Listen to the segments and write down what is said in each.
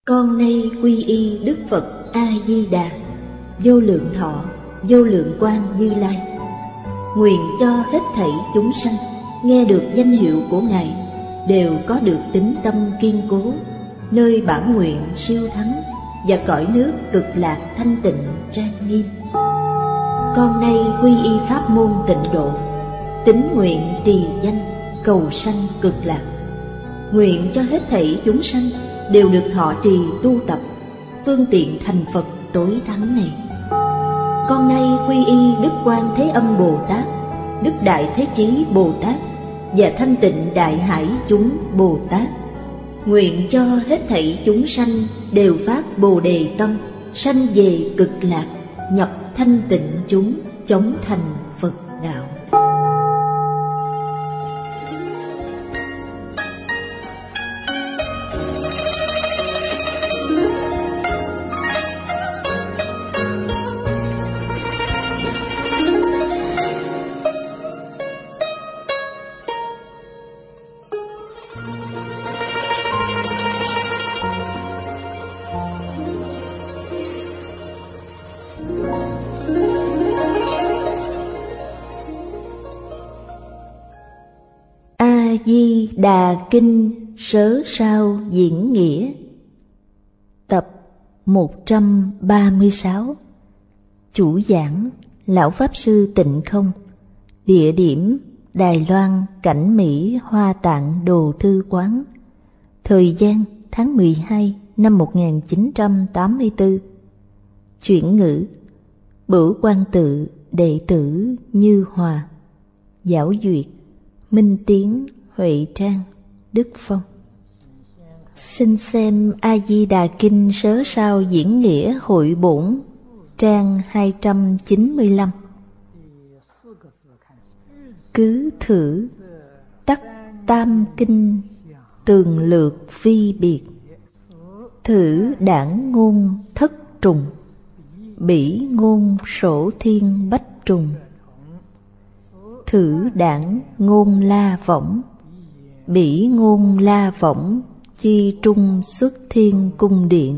Con nay quy y Đức Phật A-di-đà, vô lượng thọ, vô lượng quang Như Lai. Nguyện cho hết thảy chúng sanh nghe được danh hiệu của Ngài đều có được tín tâm kiên cố, nơi bản nguyện siêu thắng và cõi nước cực lạc thanh tịnh trang nghiêm. Con nay quy y pháp môn tịnh độ, tín nguyện trì danh cầu sanh cực lạc. Nguyện cho hết thảy chúng sanh đều được thọ trì tu tập phương tiện thành Phật tối thắng này. Con nay quy y Đức Quan Thế Âm Bồ Tát, Đức Đại Thế Chí Bồ Tát và Thanh Tịnh Đại Hải chúng Bồ Tát. Nguyện cho hết thảy chúng sanh đều phát Bồ Đề tâm, sanh về cực lạc, nhập thanh tịnh chúng, chóng thành Phật đạo. A-di-đà Kinh Sớ Sao Diễn Nghĩa. Tập 136. Chủ giảng Lão Pháp Sư Tịnh Không. Địa điểm Đài Loan, Cảnh Mỹ, Hoa Tạng Đồ Thư Quán. Thời gian tháng 12 năm 1984. Chuyển ngữ Bửu Quan Tự, đệ tử Như Hòa. Giảo duyệt Minh Tiến, Huệ Trang, Đức Phong. Xin xem A-di-đà Kinh Sớ Sao Diễn Nghĩa Hội Bổn, trang 295. Cứ thử tắc tam kinh tường lược vi biệt, thử đảng ngôn thất trùng, bỉ ngôn sổ thiên bách trùng, thử đảng ngôn la võng, bỉ ngôn la võng chi trung xuất thiên cung điện,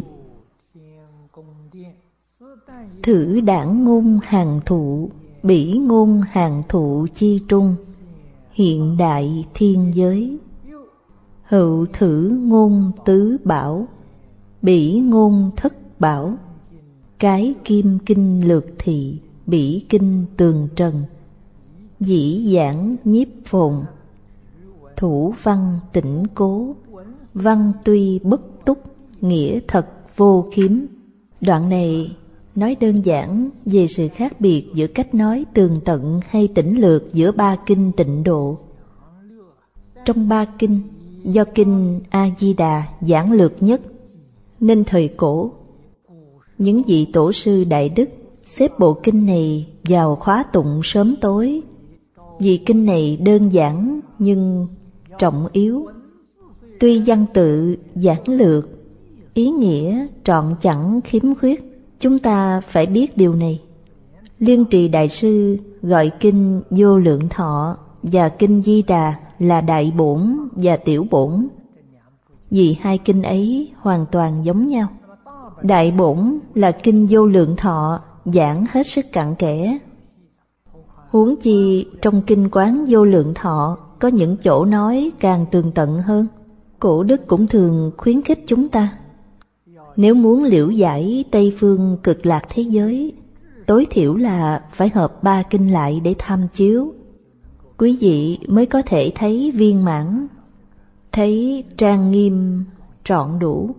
thử đảng ngôn hàng thụ, bỉ ngôn hàng thụ chi trung, hiện đại thiên giới, hữu thử ngôn tứ bảo, bỉ ngôn thất bảo, cái kim kinh lược thị, bỉ kinh tường trần, dĩ giảng nhiếp phồn, thủ văn tĩnh cố, văn tuy bất túc, nghĩa thật vô khiếm. Đoạn này nói đơn giản về sự khác biệt giữa cách nói tường tận hay tĩnh lược giữa ba kinh tịnh độ. Trong ba kinh, do kinh A-di-đà giảng lược nhất, nên thời cổ, những vị tổ sư đại đức xếp bộ kinh này vào khóa tụng sớm tối, vì kinh này đơn giản nhưng trọng yếu. Tuy văn tự giản lược, ý nghĩa trọn chẳng khiếm khuyết, chúng ta phải biết điều này. Liên Trì Đại Sư gọi kinh Vô Lượng Thọ và kinh Di Đà là Đại Bổn và Tiểu Bổn, vì hai kinh ấy hoàn toàn giống nhau. Đại Bổn là kinh Vô Lượng Thọ, giảng hết sức cặn kẽ. Huống chi trong kinh Quán Vô Lượng Thọ có những chỗ nói càng tường tận hơn. Cổ đức cũng thường khuyến khích chúng ta, nếu muốn liễu giải Tây phương cực lạc thế giới, tối thiểu là phải hợp ba kinh lại để tham chiếu, quý vị mới có thể thấy viên mãn, thấy trang nghiêm trọn đủ.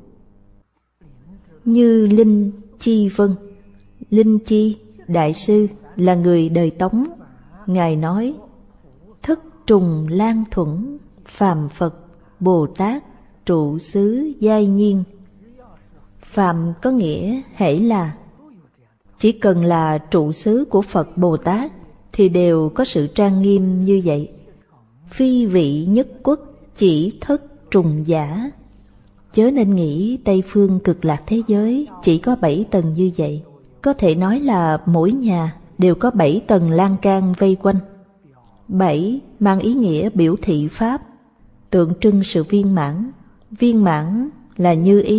Như Linh Chi Vân, Linh Chi Đại Sư là người đời Tống. Ngài nói: thất trùng lan thuẫn, phàm Phật Bồ Tát trụ xứ giai nhiên. Phàm có nghĩa hễ là, chỉ cần là trụ xứ của Phật Bồ Tát thì đều có sự trang nghiêm như vậy. Phi vị nhất quốc, chỉ thất trùng giả. Chớ nên nghĩ Tây phương cực lạc thế giới chỉ có 7 tầng như vậy. Có thể nói là mỗi nhà đều có 7 tầng lan can vây quanh. 7 mang ý nghĩa biểu thị pháp, tượng trưng sự viên mãn. Viên mãn là như ý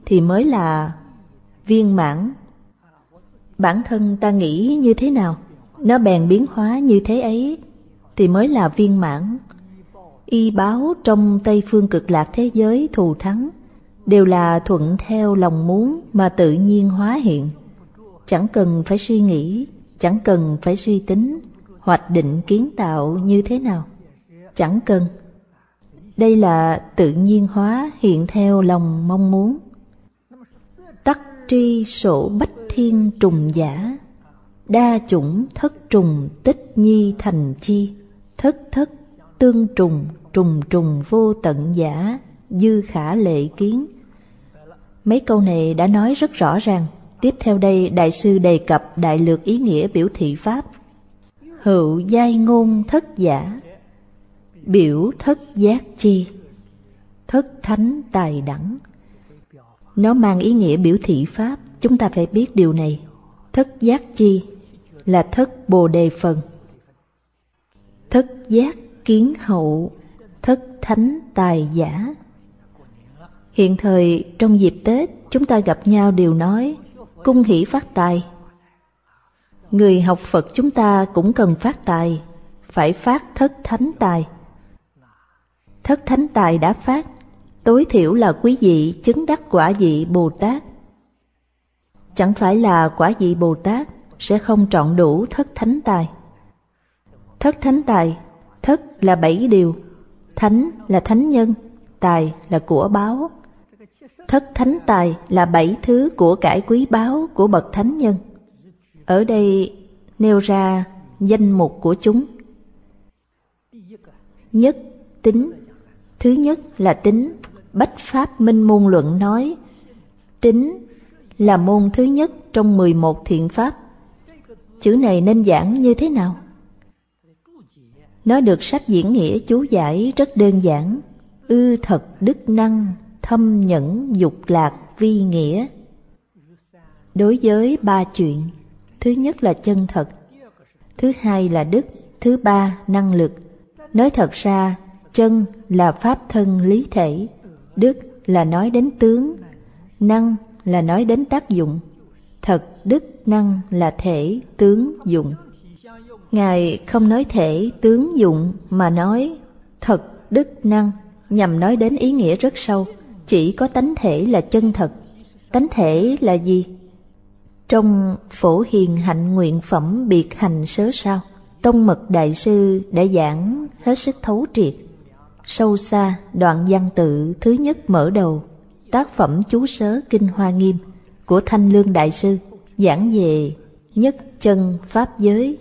thì mới là viên mãn. Bản thân ta nghĩ như thế nào, nó bèn biến hóa như thế ấy thì mới là viên mãn. Y báo trong Tây Phương Cực Lạc thế giới thù thắng đều là thuận theo lòng muốn mà tự nhiên hóa hiện, chẳng cần phải suy nghĩ, chẳng cần phải suy tính, hoạch định kiến tạo như thế nào, chẳng cần. Đây là tự nhiên hóa hiện theo lòng mong muốn. Tắc tri sổ bách thiên trùng giả, đa chủng thất trùng tích nhi thành chi, thất thất tương trùng trùng trùng vô tận giả, dư khả lệ kiến. Mấy câu này đã nói rất rõ ràng. Tiếp theo đây Đại sư đề cập đại lược ý nghĩa biểu thị pháp. Hữu giai ngôn thất giả, biểu thất giác chi, thất thánh tài đẳng. Nó mang ý nghĩa biểu thị pháp, chúng ta phải biết điều này. Thất giác chi là thất bồ đề phần, thất giác kiến hậu, thất thánh tài giả. Hiện thời trong dịp Tết chúng ta gặp nhau đều nói cung hỷ phát tài. Người học Phật chúng ta cũng cần phát tài, phải phát thất thánh tài. Thất thánh tài đã phát, tối thiểu là quý vị chứng đắc quả vị Bồ Tát. Chẳng phải là quả vị Bồ Tát sẽ không trọn đủ thất thánh tài. Thất thánh tài, thất là 7 điều, thánh là thánh nhân, tài là của báu. Thất thánh tài là 7 thứ của cải quý báu của bậc thánh nhân. Ở đây nêu ra danh mục của chúng. Nhất, tính. Thứ nhất là tính. Bách Pháp Minh Môn Luận nói tính là môn thứ nhất trong 11 thiện pháp. Chữ này nên giảng như thế nào? Nó được sách diễn nghĩa chú giải rất đơn giản. Ư thật đức năng, thâm nhẫn dục lạc vi nghĩa. Đối với 3 chuyện, thứ nhất là chân thật, thứ hai là đức, thứ ba năng lực. Nói thật ra, chân là pháp thân lý thể, đức là nói đến tướng, năng là nói đến tác dụng. Thật đức năng là thể tướng dụng. Ngài không nói thể tướng dụng mà nói thật đức năng, nhằm nói đến ý nghĩa rất sâu. Chỉ có tánh thể là chân thật. Tánh thể là gì? Trong Phổ Hiền Hạnh Nguyện Phẩm Biệt Hành Sớ Sao, Tông Mật Đại Sư đã giảng hết sức thấu triệt, sâu xa đoạn văn tự thứ nhất mở đầu tác phẩm chú sớ Kinh Hoa Nghiêm của Thanh Lương Đại Sư, giảng về nhất chân pháp giới.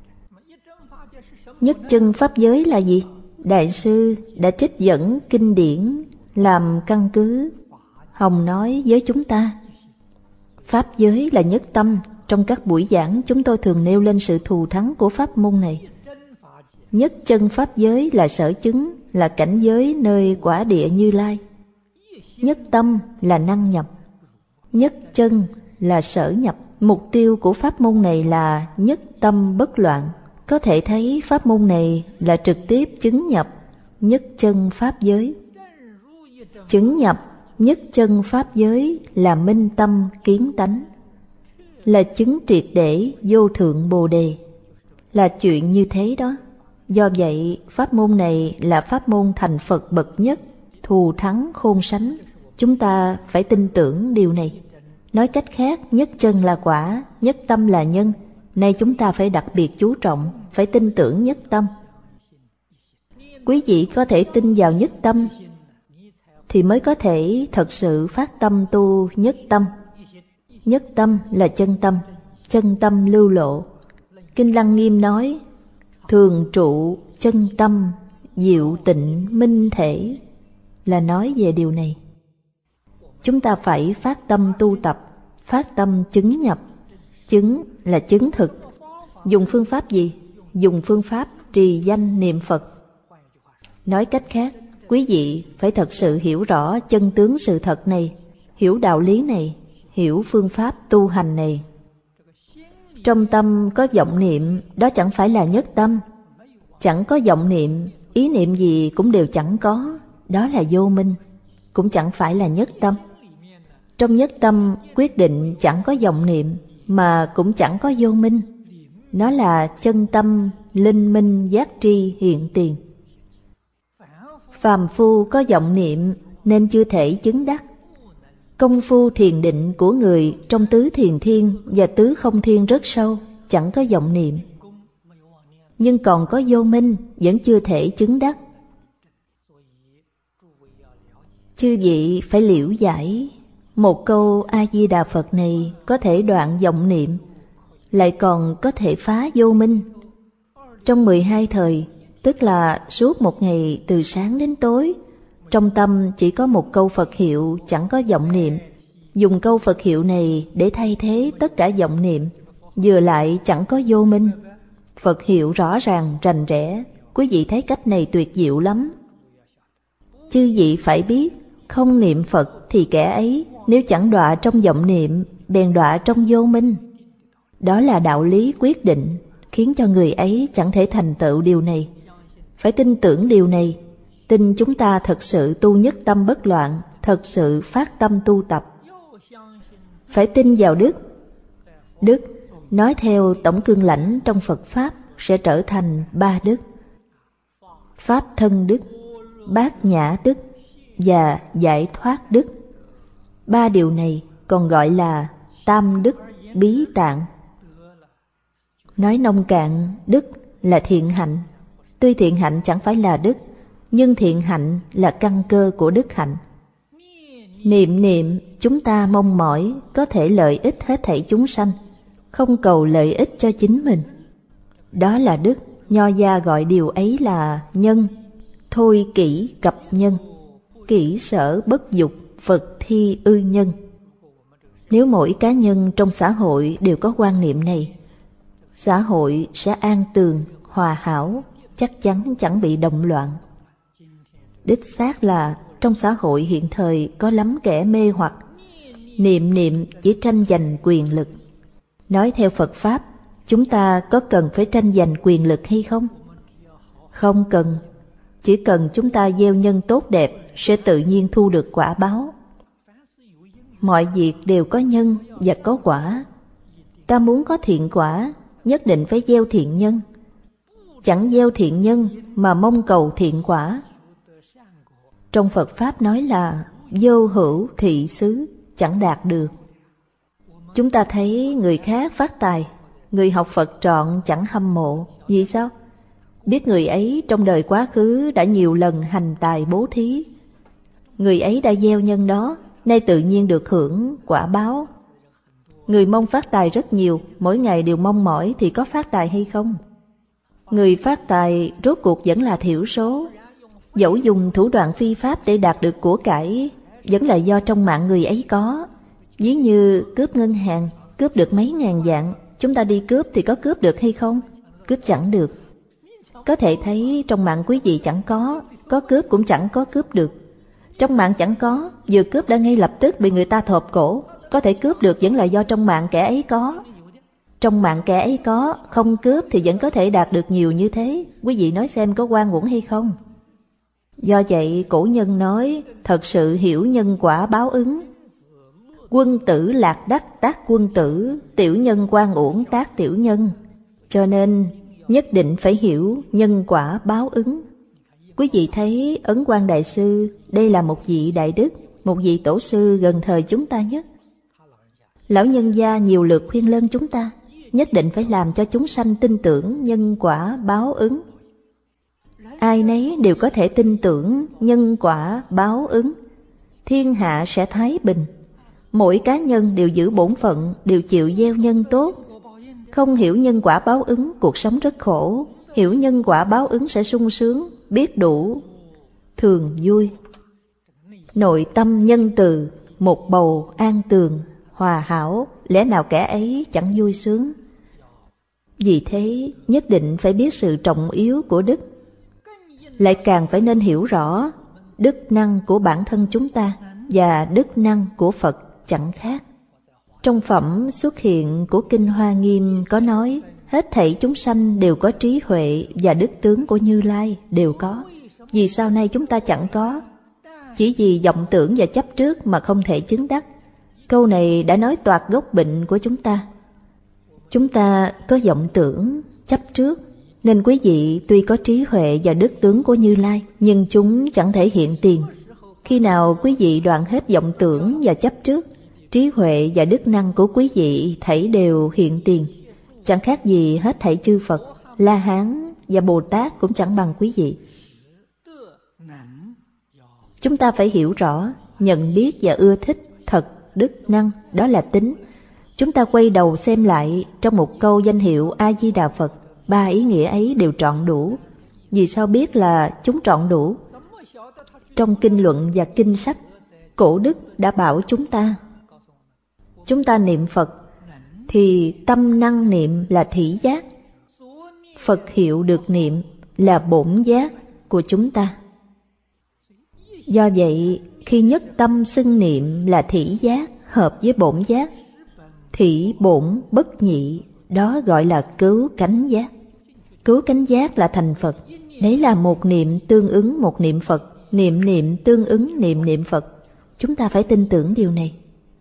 Nhất chân pháp giới là gì? Đại sư đã trích dẫn kinh điển làm căn cứ, hòng nói với chúng ta. Pháp giới là nhất tâm. Trong các buổi giảng chúng tôi thường nêu lên sự thù thắng của pháp môn này. Nhất chân pháp giới là sở chứng, là cảnh giới nơi quả địa Như Lai. Nhất tâm là năng nhập, nhất chân là sở nhập. Mục tiêu của pháp môn này là nhất tâm bất loạn. Có thể thấy pháp môn này là trực tiếp chứng nhập nhất chân pháp giới. Chứng nhập nhất chân pháp giới là minh tâm kiến tánh, là chứng triệt để vô thượng bồ đề, là chuyện như thế đó. Do vậy pháp môn này là pháp môn thành Phật bậc nhất, thù thắng khôn sánh. Chúng ta phải tin tưởng điều này. Nói cách khác, nhất chân là quả, nhất tâm là nhân. Nay chúng ta phải đặc biệt chú trọng, phải tin tưởng nhất tâm. Quý vị có thể tin vào nhất tâm thì mới có thể thật sự phát tâm tu nhất tâm. Nhất tâm là chân tâm, chân tâm lưu lộ. Kinh Lăng Nghiêm nói thường trụ chân tâm, diệu tịnh minh thể, là nói về điều này. Chúng ta phải phát tâm tu tập, phát tâm chứng nhập. Chứng là chứng thực. Dùng phương pháp gì? Dùng phương pháp trì danh niệm Phật. Nói cách khác, quý vị phải thật sự hiểu rõ chân tướng sự thật này, hiểu đạo lý này, hiểu phương pháp tu hành này. Trong tâm có vọng niệm, đó chẳng phải là nhất tâm. Chẳng có vọng niệm, ý niệm gì cũng đều chẳng có, đó là vô minh, cũng chẳng phải là nhất tâm. Trong nhất tâm quyết định chẳng có vọng niệm, mà cũng chẳng có vô minh. Nó là chân tâm, linh minh, giác tri hiện tiền. Phàm phu có vọng niệm nên chưa thể chứng đắc. Công phu thiền định của người trong tứ thiền thiên và tứ không thiên rất sâu, chẳng có vọng niệm. Nhưng còn có vô minh, vẫn chưa thể chứng đắc. Chư vị phải liễu giải, một câu A-di-đà Phật này có thể đoạn vọng niệm, lại còn có thể phá vô minh. Trong 12 thời, tức là suốt một ngày từ sáng đến tối, trong tâm chỉ có một câu Phật hiệu, chẳng có vọng niệm. Dùng câu Phật hiệu này để thay thế tất cả vọng niệm, vừa lại chẳng có vô minh. Phật hiệu rõ ràng, rành rẽ. Quý vị thấy cách này tuyệt diệu lắm. Chư vị phải biết, không niệm Phật thì kẻ ấy nếu chẳng đọa trong vọng niệm, bèn đọa trong vô minh. Đó là đạo lý quyết định, khiến cho người ấy chẳng thể thành tựu điều này. Phải tin tưởng điều này, tin chúng ta thật sự tu nhất tâm bất loạn, thật sự phát tâm tu tập. Phải tin vào đức. Đức, nói theo tổng cương lãnh trong Phật Pháp, sẽ trở thành 3 đức. Pháp thân đức, bát nhã đức và giải thoát đức. 3 điều này còn gọi là tam đức bí tạng. Nói nông cạn, đức là thiện hạnh. Tuy thiện hạnh chẳng phải là đức, nhưng thiện hạnh là căn cơ của đức hạnh. Niệm niệm chúng ta mong mỏi có thể lợi ích hết thảy chúng sanh, không cầu lợi ích cho chính mình. Đó là đức, Nho gia gọi điều ấy là nhân. Thôi kỹ cập nhân, kỹ sở bất dục, Phật thi ư nhân. Nếu mỗi cá nhân trong xã hội đều có quan niệm này, xã hội sẽ an tường, hòa hảo, chắc chắn chẳng bị động loạn. Đích xác là trong xã hội hiện thời có lắm kẻ mê hoặc, niệm niệm chỉ tranh giành quyền lực. Nói theo Phật Pháp, chúng ta có cần phải tranh giành quyền lực hay không? Không cần, chỉ cần chúng ta gieo nhân tốt đẹp sẽ tự nhiên thu được quả báo. Mọi việc đều có nhân và có quả. Ta muốn có thiện quả, nhất định phải gieo thiện nhân. Chẳng gieo thiện nhân mà mong cầu thiện quả. Trong Phật Pháp nói là vô hữu thị xứ, chẳng đạt được. Chúng ta thấy người khác phát tài, người học Phật trọn chẳng hâm mộ. Vì sao? Biết người ấy trong đời quá khứ đã nhiều lần hành tài bố thí. Người ấy đã gieo nhân đó, nay tự nhiên được hưởng quả báo. Người mong phát tài rất nhiều, mỗi ngày đều mong mỏi thì có phát tài hay không? Người phát tài rốt cuộc vẫn là thiểu số. Dẫu dùng thủ đoạn phi pháp để đạt được của cải, vẫn là do trong mạng người ấy có. Ví như cướp ngân hàng, cướp được mấy ngàn vạn, chúng ta đi cướp thì có cướp được hay không? Cướp chẳng được. Có thể thấy trong mạng quý vị chẳng có cướp cũng chẳng có cướp được. Trong mạng chẳng có, vừa cướp đã ngay lập tức bị người ta thộp cổ. Có thể cướp được vẫn là do trong mạng kẻ ấy có. Trong mạng kẻ ấy có, không cướp thì vẫn có thể đạt được nhiều như thế. Quý vị nói xem có oan uổng hay không? Do vậy cổ nhân nói thật sự hiểu nhân quả báo ứng. Quân tử lạc đắc tác quân tử, tiểu nhân oan uổng tác tiểu nhân. Cho nên nhất định phải hiểu nhân quả báo ứng. Quý vị thấy Ấn Quang Đại Sư, đây là một vị đại đức, một vị tổ sư gần thời chúng ta nhất. Lão nhân gia nhiều lượt khuyên lơn chúng ta, nhất định phải làm cho chúng sanh tin tưởng nhân quả báo ứng. Ai nấy đều có thể tin tưởng nhân quả báo ứng, thiên hạ sẽ thái bình. Mỗi cá nhân đều giữ bổn phận, đều chịu gieo nhân tốt. Không hiểu nhân quả báo ứng, cuộc sống rất khổ. Hiểu nhân quả báo ứng sẽ sung sướng, biết đủ, thường vui. Nội tâm nhân từ, một bầu an tường, hòa hảo, lẽ nào kẻ ấy chẳng vui sướng? Vì thế nhất định phải biết sự trọng yếu của đức. Lại càng phải nên hiểu rõ đức năng của bản thân chúng ta và đức năng của Phật chẳng khác. Trong phẩm xuất hiện của Kinh Hoa Nghiêm có nói, hết thảy chúng sanh đều có trí huệ và đức tướng của Như Lai đều có. Vì sao nay chúng ta chẳng có? Chỉ vì vọng tưởng và chấp trước mà không thể chứng đắc. Câu này đã nói toạc gốc bệnh của chúng ta. Chúng ta có vọng tưởng, chấp trước, nên quý vị tuy có trí huệ và đức tướng của Như Lai, nhưng chúng chẳng thể hiện tiền. Khi nào quý vị đoạn hết vọng tưởng và chấp trước, trí huệ và đức năng của quý vị thảy đều hiện tiền. Chẳng khác gì hết thảy chư Phật, La Hán và Bồ Tát cũng chẳng bằng quý vị. Chúng ta phải hiểu rõ, nhận biết và ưa thích thật, đức, năng, đó là tính. Chúng ta quay đầu xem lại, trong một câu danh hiệu A-di-đà Phật, 3 ý nghĩa ấy đều trọn đủ. Vì sao biết là chúng trọn đủ? Trong kinh luận và kinh sách, cổ đức đã bảo chúng ta niệm Phật thì tâm năng niệm là thị giác, Phật hiệu được niệm là bổn giác của chúng ta. Do vậy, khi nhất tâm xưng niệm là thị giác hợp với bổn giác, thị bổn bất nhị, đó gọi là cứu cánh giác. Cứu cánh giác là thành Phật. Đấy là một niệm tương ứng một niệm Phật, niệm niệm tương ứng niệm niệm Phật. Chúng ta phải tin tưởng điều này.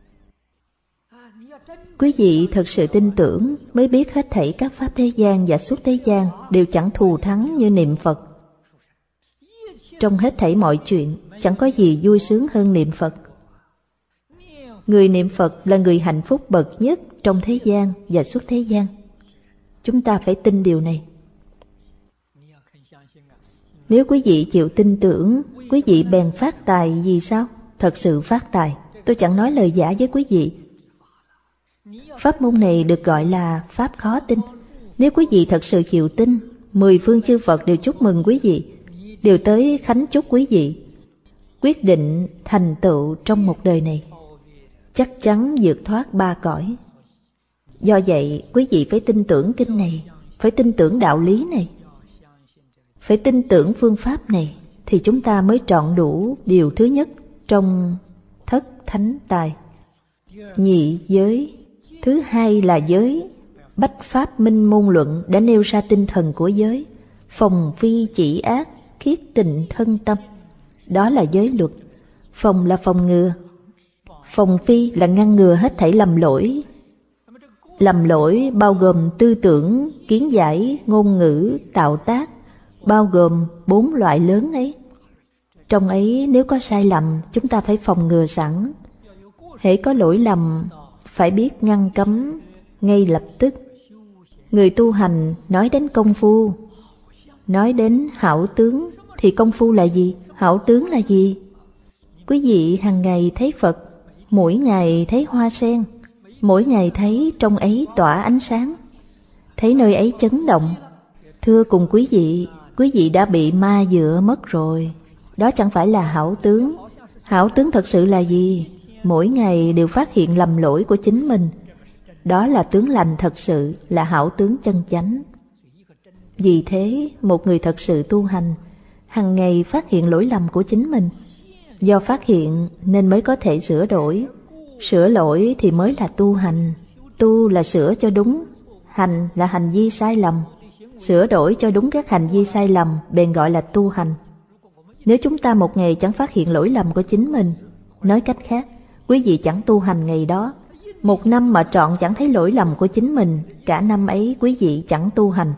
Quý vị thật sự tin tưởng mới biết hết thảy các pháp thế gian và suốt thế gian đều chẳng thù thắng như niệm Phật. Trong hết thảy mọi chuyện, chẳng có gì vui sướng hơn niệm Phật. Người niệm Phật là người hạnh phúc bậc nhất trong thế gian và suốt thế gian. Chúng ta phải tin điều này. Nếu quý vị chịu tin tưởng, quý vị bèn phát tài vì sao? Thật sự phát tài. Tôi chẳng nói lời giả với quý vị. Pháp môn này được gọi là pháp khó tin. Nếu quý vị thật sự chịu tin, 10 phương chư Phật đều chúc mừng quý vị, đều tới khánh chúc quý vị, quyết định thành tựu trong một đời này, chắc chắn vượt thoát 3 cõi. Do vậy, quý vị phải tin tưởng kinh này, phải tin tưởng đạo lý này, phải tin tưởng phương pháp này, thì chúng ta mới trọn đủ điều thứ nhất trong thất thánh tài, nhị giới. Thứ hai là giới. Bách Pháp Minh Môn Luận đã nêu ra tinh thần của giới: phòng phi chỉ ác, khiết tịnh thân tâm. Đó là giới luật. Phòng là phòng ngừa, phòng phi là ngăn ngừa hết thảy lầm lỗi. Lầm lỗi bao gồm tư tưởng, kiến giải, ngôn ngữ, tạo tác, bao gồm 4 loại lớn ấy. Trong ấy nếu có sai lầm, chúng ta phải phòng ngừa sẵn. Hễ có lỗi lầm, phải biết ngăn cấm ngay lập tức. Người tu hành nói đến công phu, nói đến hảo tướng, thì công phu là gì? Hảo tướng là gì? Quý vị hàng ngày thấy Phật, mỗi ngày thấy hoa sen, mỗi ngày thấy trong ấy tỏa ánh sáng, thấy nơi ấy chấn động. Thưa cùng quý vị đã bị ma dựa mất rồi. Đó chẳng phải là hảo tướng. Hảo tướng thật sự là gì? Mỗi ngày đều phát hiện lầm lỗi của chính mình. Đó là tướng lành thật sự, là hảo tướng chân chánh. Vì thế, một người thật sự tu hành, hằng ngày phát hiện lỗi lầm của chính mình. Do phát hiện nên mới có thể sửa đổi. Sửa lỗi thì mới là tu hành. Tu là sửa cho đúng, hành là hành vi sai lầm. Sửa đổi cho đúng các hành vi sai lầm bèn gọi là tu hành. Nếu chúng ta một ngày chẳng phát hiện lỗi lầm của chính mình, nói cách khác, quý vị chẳng tu hành ngày đó. Một năm mà trọn chẳng thấy lỗi lầm của chính mình, cả năm ấy quý vị chẳng tu hành.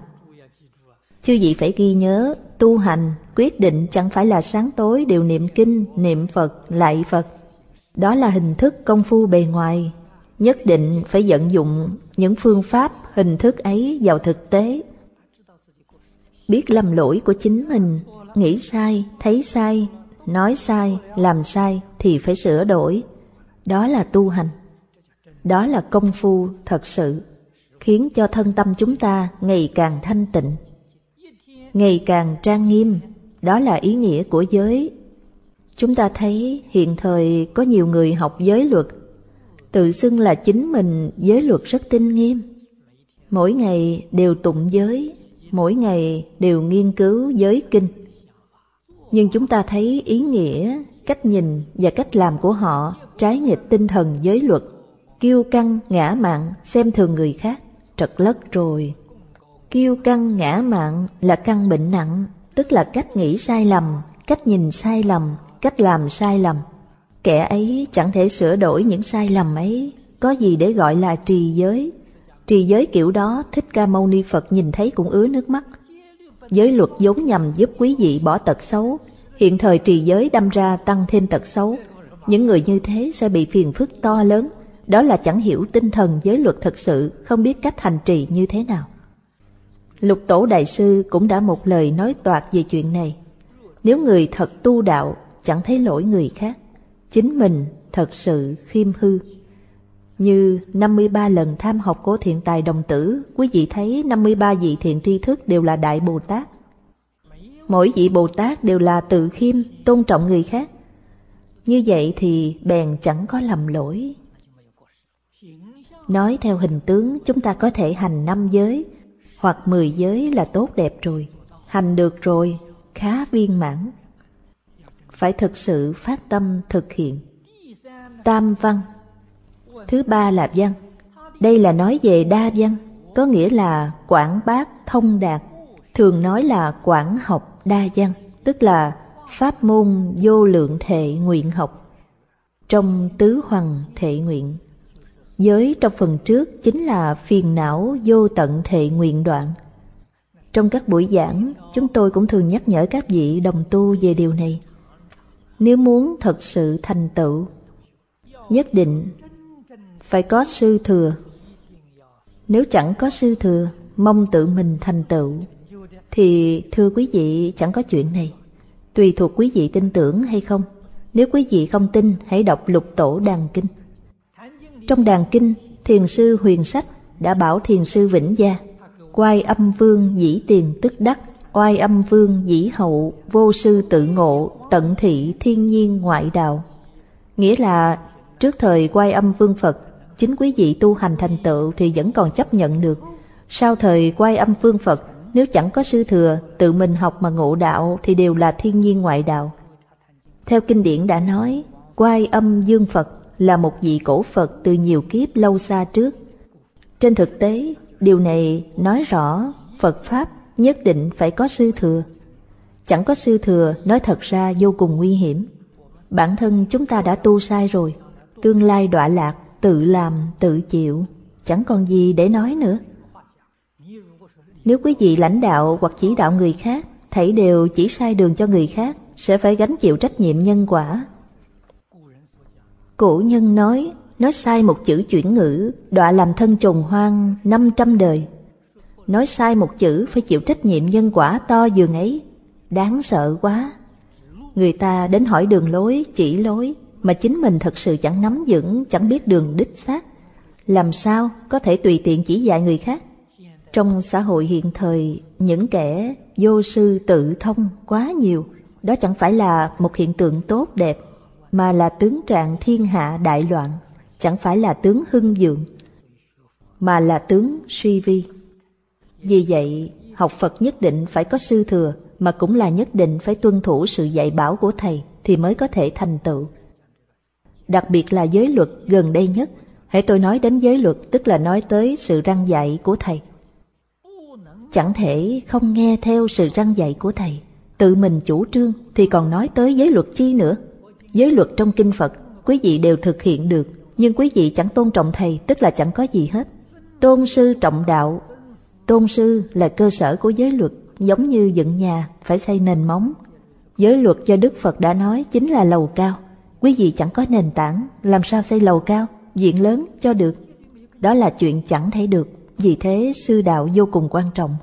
Chư vị phải ghi nhớ, tu hành quyết định chẳng phải là sáng tối đều niệm kinh, niệm Phật, lạy Phật. Đó là hình thức công phu bề ngoài. Nhất định phải vận dụng những phương pháp, hình thức ấy vào thực tế. Biết lầm lỗi của chính mình, nghĩ sai, thấy sai, nói sai, làm sai thì phải sửa đổi. Đó là tu hành. Đó là công phu thật sự, khiến cho thân tâm chúng ta ngày càng thanh tịnh, ngày càng trang nghiêm. Đó là ý nghĩa của giới. Chúng ta thấy hiện thời có nhiều người học giới luật, tự xưng là chính mình giới luật rất tinh nghiêm. Mỗi ngày đều tụng giới, mỗi ngày đều nghiên cứu giới kinh. Nhưng chúng ta thấy ý nghĩa, cách nhìn và cách làm của họ trái nghịch tinh thần giới luật, kiêu căng, ngã mạn, xem thường người khác, trật lất rồi. Kiêu căng, ngã mạn là căn bệnh nặng, tức là cách nghĩ sai lầm, cách nhìn sai lầm, cách làm sai lầm. Kẻ ấy chẳng thể sửa đổi những sai lầm ấy, có gì để gọi là trì giới. Trì giới kiểu đó Thích Ca Mâu Ni Phật nhìn thấy cũng ứa nước mắt. Giới luật vốn nhằm giúp quý vị bỏ tật xấu, hiện thời trì giới đâm ra tăng thêm tật xấu. Những người như thế sẽ bị phiền phức to lớn, đó là chẳng hiểu tinh thần giới luật thật sự, không biết cách hành trì như thế nào. Lục Tổ Đại Sư cũng đã một lời nói toạc về chuyện này. Nếu người thật tu đạo, chẳng thấy lỗi người khác, chính mình thật sự khiêm hư. Như 53 lần tham học của Thiện Tài Đồng Tử, quý vị thấy 53 vị thiện tri thức đều là Đại Bồ Tát. Mỗi vị Bồ Tát đều là tự khiêm, tôn trọng người khác. Như vậy thì bèn chẳng có lầm lỗi. Nói theo hình tướng, chúng ta có thể hành 5 giới hoặc 10 giới là tốt đẹp rồi. Hành được rồi, khá viên mãn. Phải thực sự phát tâm thực hiện. Tam văn. Thứ ba là văn. Đây là nói về đa văn, có nghĩa là quảng bác thông đạt. Thường nói là quảng học đa văn, tức là pháp môn vô lượng thệ nguyện học. Trong tứ hoằng thệ nguyện, giới trong phần trước chính là phiền não vô tận thệ nguyện đoạn. Trong các buổi giảng, chúng tôi cũng thường nhắc nhở các vị đồng tu về điều này. Nếu muốn thật sự thành tựu, nhất định phải có sư thừa. Nếu chẳng có sư thừa, mong tự mình thành tựu, thì thưa quý vị chẳng có chuyện này. Tùy thuộc quý vị tin tưởng hay không. Nếu quý vị không tin, hãy đọc Lục Tổ Đàn Kinh. Trong Đàn Kinh, Thiền sư Huyền Sách đã bảo Thiền sư Vĩnh Gia: Oai Âm Vương dĩ tiền tức đắc, oai âm vương dĩ hậu, vô sư tự ngộ, tận thị thiên nhiên ngoại đạo. Nghĩa là trước thời Oai Âm Vương Phật, chính quý vị tu hành thành tựu thì vẫn còn chấp nhận được. Sau thời Oai Âm Vương Phật, nếu chẳng có sư thừa, tự mình học mà ngộ đạo thì đều là thiên nhiên ngoại đạo. Theo kinh điển đã nói, Oai Âm Dương Phật là một vị cổ Phật từ nhiều kiếp lâu xa trước. Trên thực tế, điều này nói rõ Phật Pháp nhất định phải có sư thừa. Chẳng có sư thừa nói thật ra vô cùng nguy hiểm. Bản thân chúng ta đã tu sai rồi, tương lai đọa lạc, tự làm, tự chịu, chẳng còn gì để nói nữa. Nếu quý vị lãnh đạo hoặc chỉ đạo người khác, thảy đều chỉ sai đường cho người khác, sẽ phải gánh chịu trách nhiệm nhân quả. Cổ nhân nói sai một chữ chuyển ngữ, đọa làm thân trùng hoang 500 đời. Nói sai một chữ phải chịu trách nhiệm nhân quả to giường ấy, đáng sợ quá. Người ta đến hỏi đường lối, chỉ lối, mà chính mình thật sự chẳng nắm vững, chẳng biết đường đích xác, làm sao có thể tùy tiện chỉ dạy người khác. Trong xã hội hiện thời, những kẻ vô sư tự thông quá nhiều. Đó chẳng phải là một hiện tượng tốt đẹp, mà là tướng trạng thiên hạ đại loạn. Chẳng phải là tướng hưng vượng, mà là tướng suy vi. Vì vậy, học Phật nhất định phải có sư thừa, mà cũng là nhất định phải tuân thủ sự dạy bảo của Thầy thì mới có thể thành tựu. Đặc biệt là giới luật gần đây nhất. Hễ tôi nói đến giới luật, tức là nói tới sự răn dạy của Thầy. Chẳng thể không nghe theo sự răn dạy của Thầy, tự mình chủ trương thì còn nói tới giới luật chi nữa. Giới luật trong kinh Phật, quý vị đều thực hiện được, nhưng quý vị chẳng tôn trọng Thầy, tức là chẳng có gì hết. Tôn sư trọng đạo. Tôn sư là cơ sở của giới luật, giống như dựng nhà phải xây nền móng. Giới luật do Đức Phật đã nói chính là lầu cao. Quý vị chẳng có nền tảng, làm sao xây lầu cao, viện lớn cho được. Đó là chuyện chẳng thể được. Vì thế sư đạo vô cùng quan trọng.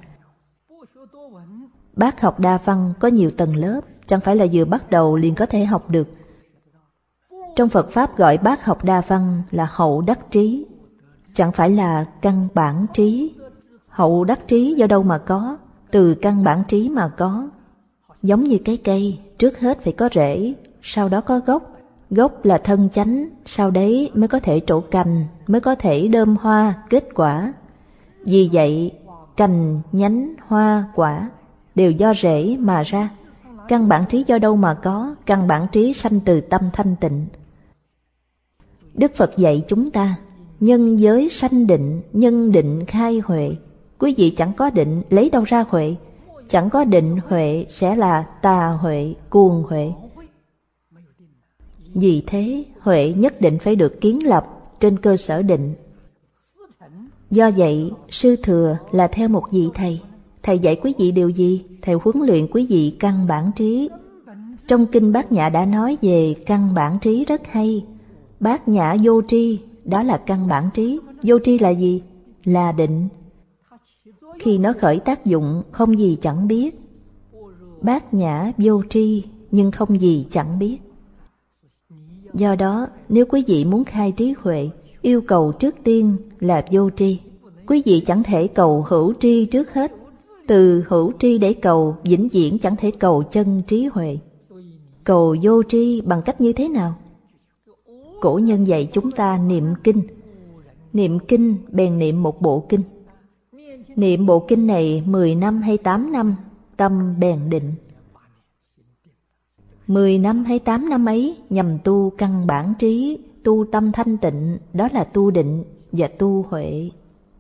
Bác học đa văn có nhiều tầng lớp, chẳng phải là vừa bắt đầu liền có thể học được. Trong Phật Pháp gọi bác học đa văn là hậu đắc trí, chẳng phải là căn bản trí. Hậu đắc trí do đâu mà có? Từ căn bản trí mà có. Giống như cái cây, trước hết phải có rễ, sau đó có gốc. Gốc là thân chánh, sau đấy mới có thể trổ cành, mới có thể đơm hoa, kết quả. Vì vậy, cành, nhánh, hoa, quả đều do rễ mà ra. Căn bản trí do đâu mà có? Căn bản trí sanh từ tâm thanh tịnh. Đức Phật dạy chúng ta, nhân giới sanh định, nhân định khai huệ. Quý vị chẳng có định, lấy đâu ra huệ? Chẳng có định huệ sẽ là tà huệ, cuồng huệ. Vì thế, huệ nhất định phải được kiến lập trên cơ sở định. Do vậy, sư thừa là theo một vị thầy. Thầy dạy quý vị điều gì? Thầy huấn luyện quý vị căn bản trí. Trong kinh Bát Nhã đã nói về căn bản trí rất hay. Bát Nhã vô tri, đó là căn bản trí. Vô tri là gì? Là định. Khi nó khởi tác dụng, không gì chẳng biết. Bát Nhã vô tri, nhưng không gì chẳng biết. Do đó, nếu quý vị muốn khai trí huệ, yêu cầu trước tiên là vô tri. Quý vị chẳng thể cầu hữu tri trước hết. Từ hữu tri để cầu, vĩnh viễn chẳng thể cầu chân trí huệ. Cầu vô tri bằng cách như thế nào? Cổ nhân dạy chúng ta niệm kinh. Niệm kinh bèn niệm một bộ kinh. Niệm bộ kinh này 10 năm hay 8 năm, tâm bèn định. 10 năm hay 8 năm ấy nhằm tu căn bản trí, tu tâm thanh tịnh, đó là tu định và tu huệ.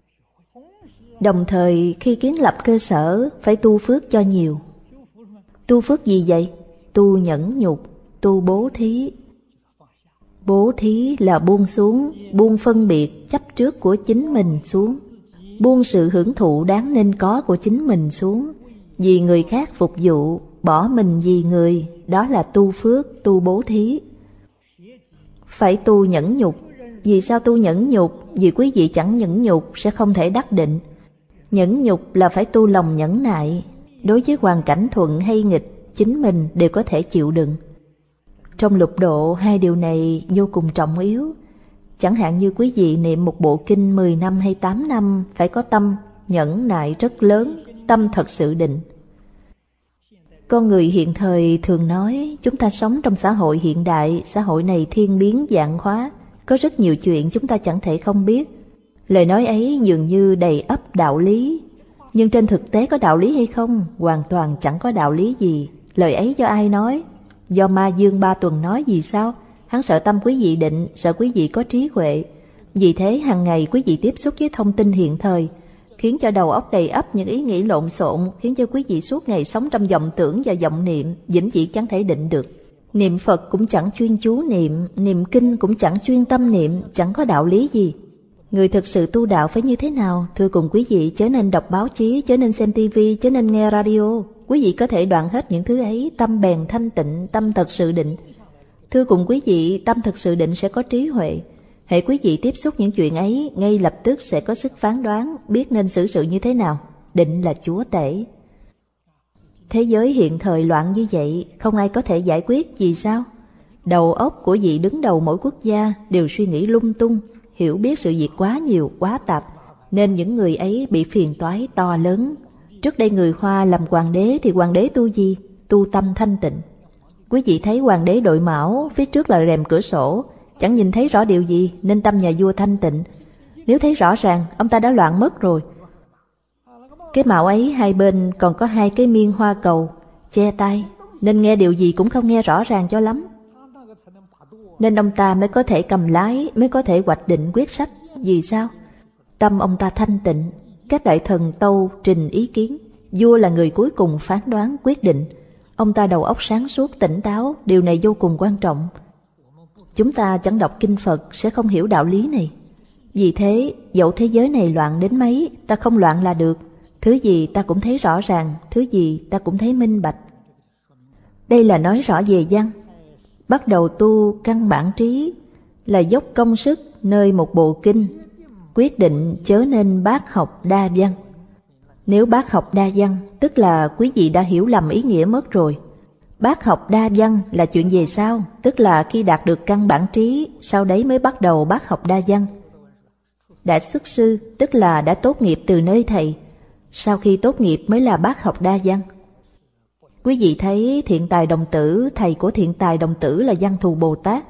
Đồng thời khi kiến lập cơ sở phải tu phước cho nhiều. Tu phước gì vậy? Tu nhẫn nhục, tu bố thí. Bố thí là buông xuống, buông phân biệt chấp trước của chính mình xuống, buông sự hưởng thụ đáng nên có của chính mình xuống, vì người khác phục vụ, bỏ mình vì người, đó là tu phước, tu bố thí. Phải tu nhẫn nhục. Vì sao tu nhẫn nhục? Vì quý vị chẳng nhẫn nhục sẽ không thể đắc định. Nhẫn nhục là phải tu lòng nhẫn nại. Đối với hoàn cảnh thuận hay nghịch, chính mình đều có thể chịu đựng. Trong lục độ, hai điều này vô cùng trọng yếu. Chẳng hạn như quý vị niệm một bộ kinh 10 năm hay 8 năm, phải có tâm nhẫn nại rất lớn, tâm thật sự định. Con người hiện thời thường nói chúng ta sống trong xã hội hiện đại, xã hội này thiên biến vạn hóa, có rất nhiều chuyện chúng ta chẳng thể không biết. Lời nói ấy dường như đầy ắp đạo lý, nhưng trên thực tế có đạo lý hay không? Hoàn toàn chẳng có đạo lý gì. Lời ấy do ai nói? Do Ma Dương Ba Tuần nói. Vì sao? Hắn sợ tâm quý vị định, sợ quý vị có trí huệ. Vì thế hàng ngày quý vị tiếp xúc với thông tin hiện thời, khiến cho đầu óc đầy ắp những ý nghĩ lộn xộn, khiến cho quý vị suốt ngày sống trong vọng tưởng và vọng niệm, vĩnh viễn chẳng thể định được. Niệm Phật cũng chẳng chuyên chú niệm, niệm kinh cũng chẳng chuyên tâm niệm, chẳng có đạo lý gì. Người thực sự tu đạo phải như thế nào? Thưa cùng quý vị, chớ nên đọc báo chí, chớ nên xem tivi, chớ nên nghe radio. Quý vị có thể đoạn hết những thứ ấy, tâm bèn thanh tịnh, tâm thật sự định. Thưa cùng quý vị, tâm thật sự định sẽ có trí huệ. Hễ quý vị tiếp xúc những chuyện ấy, ngay lập tức sẽ có sức phán đoán, biết nên xử sự như thế nào. Định là chúa tể. Thế giới hiện thời loạn như vậy, không ai có thể giải quyết. Vì sao? Đầu óc của vị đứng đầu mỗi quốc gia đều suy nghĩ lung tung, hiểu biết sự việc quá nhiều, quá tạp, nên những người ấy bị phiền toái to lớn. Trước đây người Hoa làm hoàng đế thì hoàng đế tu gì? Tu tâm thanh tịnh. Quý vị thấy hoàng đế đội mão, phía trước là rèm cửa sổ, chẳng nhìn thấy rõ điều gì, nên tâm nhà vua thanh tịnh. Nếu thấy rõ ràng, ông ta đã loạn mất rồi. Cái mão ấy hai bên còn có hai cái miên hoa cầu che tai, nên nghe điều gì cũng không nghe rõ ràng cho lắm. Nên ông ta mới có thể cầm lái, mới có thể hoạch định quyết sách. Vì sao? Tâm ông ta thanh tịnh. Các đại thần tâu trình ý kiến, vua là người cuối cùng phán đoán quyết định. Ông ta đầu óc sáng suốt tỉnh táo, điều này vô cùng quan trọng. Chúng ta chẳng đọc kinh Phật sẽ không hiểu đạo lý này. Vì thế, dẫu thế giới này loạn đến mấy, ta không loạn là được. Thứ gì ta cũng thấy rõ ràng, thứ gì ta cũng thấy minh bạch. Đây là nói rõ về văn. Bắt đầu tu căn bản trí là dốc công sức nơi một bộ kinh, quyết định chớ nên bác học đa văn. Nếu bác học đa văn, tức là quý vị đã hiểu lầm ý nghĩa mất rồi. Bác học đa văn là chuyện về sau, tức là khi đạt được căn bản trí, sau đấy mới bắt đầu bác học đa văn. Đã xuất sư, tức là đã tốt nghiệp từ nơi thầy, sau khi tốt nghiệp mới là bác học đa văn. Quý vị thấy Thiện Tài Đồng Tử, thầy của Thiện Tài Đồng Tử là Văn Thù Bồ Tát.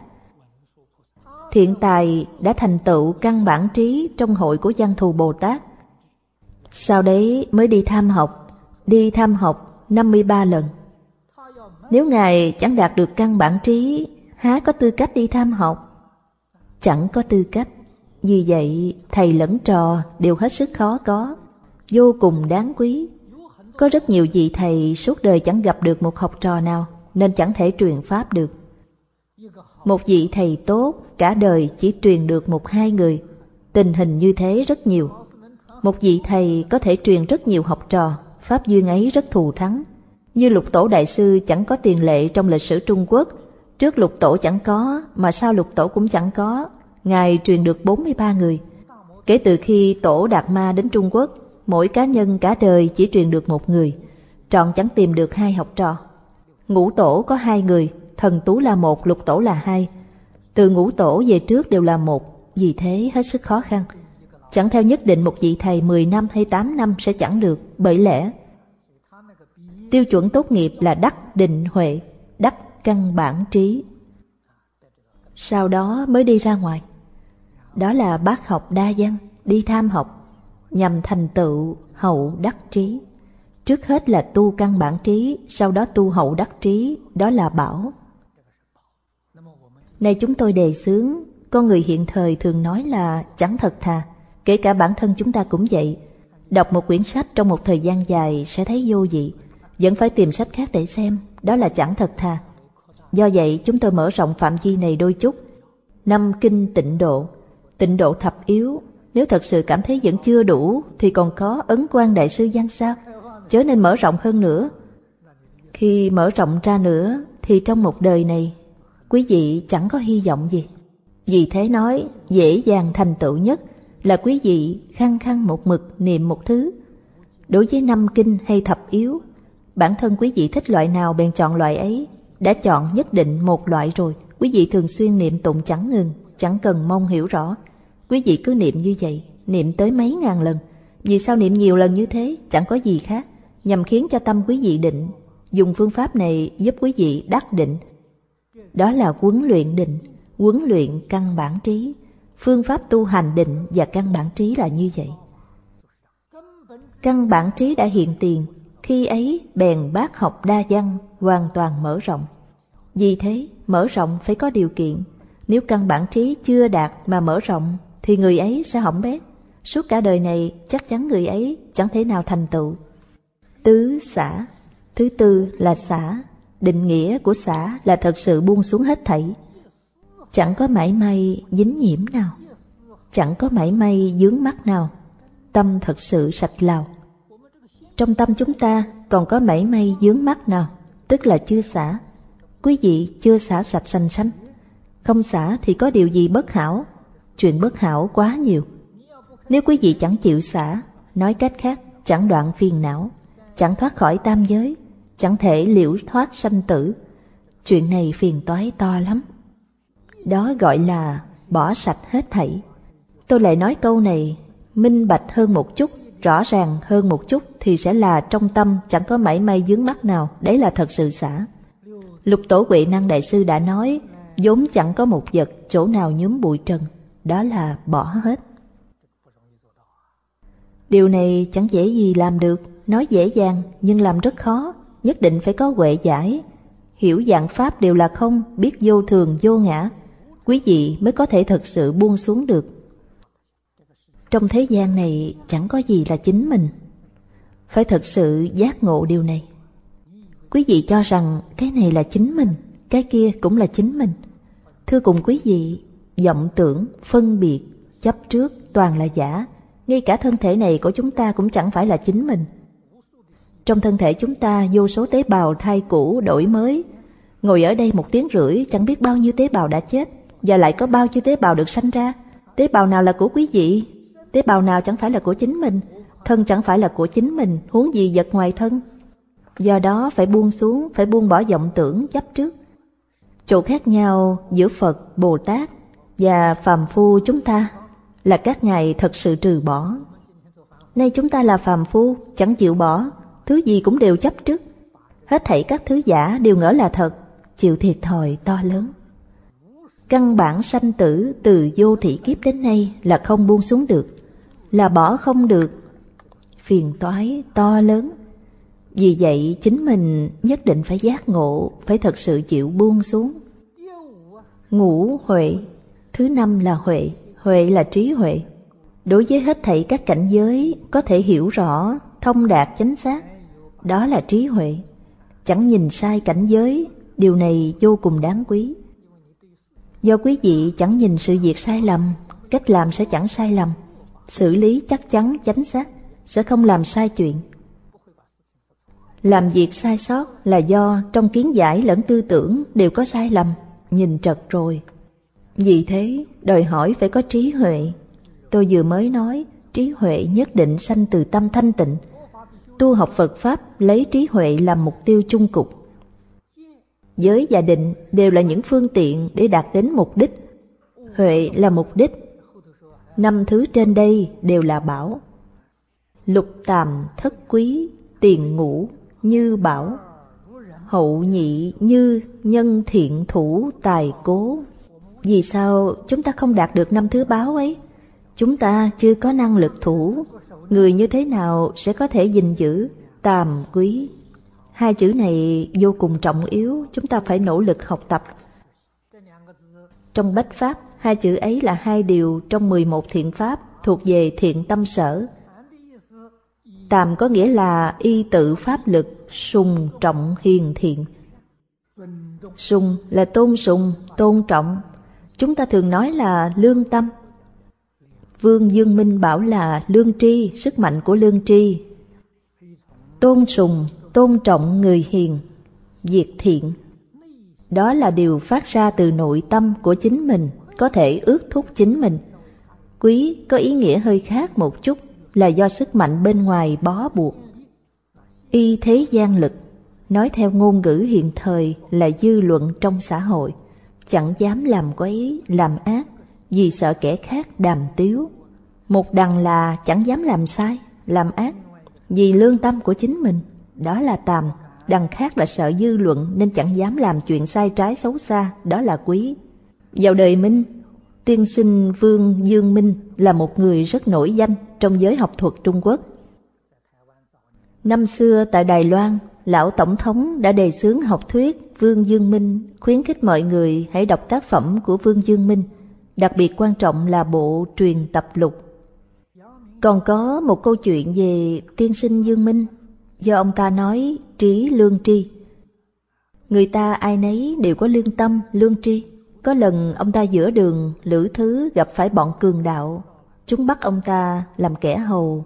Thiện Tài đã thành tựu căn bản trí trong hội của Văn Thù Bồ Tát. Sau đấy mới đi tham học 53 lần. Nếu Ngài chẳng đạt được căn bản trí, há có tư cách đi tham học? Chẳng có tư cách. Vì vậy, thầy lẫn trò đều hết sức khó có, vô cùng đáng quý. Có rất nhiều vị thầy suốt đời chẳng gặp được một học trò nào, nên chẳng thể truyền pháp được. Một vị thầy tốt cả đời chỉ truyền được 1-2 người. Tình hình như thế rất nhiều. Một vị thầy có thể truyền rất nhiều học trò, pháp duyên ấy rất thù thắng. Như Lục Tổ Đại Sư chẳng có tiền lệ trong lịch sử Trung Quốc. Trước Lục Tổ chẳng có, mà sau Lục Tổ cũng chẳng có. Ngài truyền được 43 người. Kể từ khi Tổ Đạt Ma đến Trung Quốc, mỗi cá nhân cả đời chỉ truyền được 1 người, trọn chẳng tìm được 2 học trò. Ngũ Tổ có 2 người, Thần Tú là 1, Lục Tổ là 2. Từ Ngũ Tổ về trước đều là 1, vì thế hết sức khó khăn. Chẳng theo nhất định một vị thầy 10 năm hay 8 năm sẽ chẳng được, bởi lẽ tiêu chuẩn tốt nghiệp là đắc định huệ, đắc căn bản trí. Sau đó mới đi ra ngoài. Đó là bác học đa văn, đi tham học, nhằm thành tựu hậu đắc trí. Trước hết là tu căn bản trí, sau đó tu hậu đắc trí, đó là bảo. Nay chúng tôi đề xướng, con người hiện thời thường nói là chẳng thật thà. Kể cả bản thân chúng ta cũng vậy. Đọc một quyển sách trong một thời gian dài sẽ thấy vô vị, vẫn phải tìm sách khác để xem, đó là chẳng thật thà. Do vậy chúng tôi mở rộng phạm vi này đôi chút. 5 kinh tịnh độ thập yếu. Nếu thật sự cảm thấy vẫn chưa đủ thì còn có Ấn Quang Đại Sư Văn sao, chớ nên mở rộng hơn nữa. Khi mở rộng ra nữa thì trong một đời này quý vị chẳng có hy vọng gì. Vì thế nói dễ dàng thành tựu nhất là quý vị khăng khăng một mực niệm một thứ. Đối với 5 kinh hay thập yếu, bản thân quý vị thích loại nào bèn chọn loại ấy. Đã chọn nhất định một loại rồi, quý vị thường xuyên niệm tụng chẳng ngừng, chẳng cần mong hiểu rõ. Quý vị cứ niệm như vậy, niệm tới mấy ngàn lần. Vì sao niệm nhiều lần như thế? Chẳng có gì khác, nhằm khiến cho tâm quý vị định. Dùng phương pháp này giúp quý vị đắc định. Đó là huấn luyện định, huấn luyện căn bản trí. Phương pháp tu hành định và căn bản trí là như vậy. Căn bản trí đã hiện tiền, khi ấy bèn bác học đa văn, hoàn toàn mở rộng. Vì thế mở rộng phải có điều kiện. Nếu căn bản trí chưa đạt mà mở rộng thì người ấy sẽ hỏng bét. Suốt cả đời này chắc chắn người ấy chẳng thể nào thành tựu. Tứ xả. Thứ tư là xả. Định nghĩa của xả là thật sự buông xuống hết thảy. Chẳng có mảy may dính nhiễm nào, chẳng có mảy may vướng mắc nào. Tâm thật sự sạch lào. Trong tâm chúng ta còn có mảy may vướng mắc nào, tức là chưa xả. Quý vị chưa xả sạch sanh sanh. Không xả thì có điều gì bất hảo. Chuyện bất hảo quá nhiều. Nếu quý vị chẳng chịu xả, nói cách khác, chẳng đoạn phiền não, chẳng thoát khỏi tam giới, chẳng thể liễu thoát sanh tử, chuyện này phiền toái to lắm. Đó gọi là bỏ sạch hết thảy. Tôi lại nói câu này minh bạch hơn một chút, rõ ràng hơn một chút thì sẽ là trong tâm chẳng có mảy may vướng mắc nào. Đấy là thật sự xả. Lục Tổ Huệ Năng Đại Sư đã nói, vốn chẳng có một vật chỗ nào nhuốm bụi trần. Đó là bỏ hết. Điều này chẳng dễ gì làm được. Nói dễ dàng nhưng làm rất khó. Nhất định phải có huệ giải. Hiểu dạng pháp đều là không, biết vô thường vô ngã, quý vị mới có thể thật sự buông xuống được. Trong thế gian này chẳng có gì là chính mình. Phải thật sự giác ngộ điều này. Quý vị cho rằng cái này là chính mình, cái kia cũng là chính mình. Thưa cùng quý vị, vọng tưởng, phân biệt, chấp trước toàn là giả. Ngay cả thân thể này của chúng ta cũng chẳng phải là chính mình. Trong thân thể chúng ta vô số tế bào thai cũ đổi mới. Ngồi ở đây 1 tiếng rưỡi chẳng biết bao nhiêu tế bào đã chết, và lại có bao nhiêu tế bào được sanh ra. Tế bào nào là của quý vị? Tế bào nào chẳng phải là của chính mình? Thân chẳng phải là của chính mình, huống gì vật ngoài thân. Do đó phải buông xuống, phải buông bỏ vọng tưởng chấp trước. Chỗ khác nhau giữa Phật, Bồ Tát và phàm phu chúng ta là các ngài thật sự trừ bỏ. Nay chúng ta là phàm phu, chẳng chịu bỏ, thứ gì cũng đều chấp trước. Hết thảy các thứ giả đều ngỡ là thật, chịu thiệt thòi to lớn. Căn bản sanh tử từ vô thị kiếp đến nay là không buông xuống được, là bỏ không được, phiền toái to lớn. Vì vậy chính mình nhất định phải giác ngộ, phải thật sự chịu buông xuống. Ngũ huệ. Thứ 5 là huệ. Huệ là trí huệ. Đối với hết thảy các cảnh giới có thể hiểu rõ, thông đạt chánh xác. Đó là trí huệ. Chẳng nhìn sai cảnh giới, điều này vô cùng đáng quý. Do quý vị chẳng nhìn sự việc sai lầm, cách làm sẽ chẳng sai lầm, xử lý chắc chắn chính xác, sẽ không làm sai chuyện. Làm việc sai sót là do trong kiến giải lẫn tư tưởng đều có sai lầm, nhìn trật rồi. Vì thế, đòi hỏi phải có trí huệ. Tôi vừa mới nói, trí huệ nhất định sanh từ tâm thanh tịnh. Tu học Phật Pháp lấy trí huệ làm mục tiêu chung cục. Giới và định đều là những phương tiện để đạt đến mục đích. Huệ là mục đích. 5 thứ trên đây đều là bảo. Lục tàm thất quý, tiền ngũ như bảo. Hậu nhị như nhân thiện thủ tài cố. Vì sao chúng ta không đạt được 5 thứ báo ấy? Chúng ta chưa có năng lực thủ. Người như thế nào sẽ có thể gìn giữ tàm quý? 2 chữ này vô cùng trọng yếu, chúng ta phải nỗ lực học tập. Trong Bách Pháp, 2 chữ ấy là 2 điều trong 11 thiện pháp thuộc về thiện tâm sở. Tàm có nghĩa là y tự pháp lực, sùng trọng hiền thiện. Sùng là tôn sùng, tôn trọng. Chúng ta thường nói là lương tâm. Vương Dương Minh bảo là lương tri, sức mạnh của lương tri. Tôn sùng, tôn trọng người hiền, việc thiện. Đó là điều phát ra từ nội tâm của chính mình, có thể ước thúc chính mình. Quý có ý nghĩa hơi khác một chút, là do sức mạnh bên ngoài bó buộc. Y thế gian lực, nói theo ngôn ngữ hiện thời là dư luận trong xã hội, chẳng dám làm quấy, làm ác, vì sợ kẻ khác đàm tiếu. Một đằng là chẳng dám làm sai, làm ác, vì lương tâm của chính mình, đó là tàm. Đằng khác là sợ dư luận nên chẳng dám làm chuyện sai trái xấu xa, đó là quý. Vào đời Minh, tiên sinh Vương Dương Minh là một người rất nổi danh trong giới học thuật Trung Quốc. Năm xưa tại Đài Loan, lão tổng thống đã đề xướng học thuyết Vương Dương Minh, khuyến khích mọi người hãy đọc tác phẩm của Vương Dương Minh, đặc biệt quan trọng là bộ truyền tập lục. Còn có một câu chuyện về tiên sinh Dương Minh, do ông ta nói trí lương tri. Người ta ai nấy đều có lương tâm, lương tri. Có lần ông ta giữa đường lữ thứ gặp phải bọn cường đạo, chúng bắt ông ta làm kẻ hầu.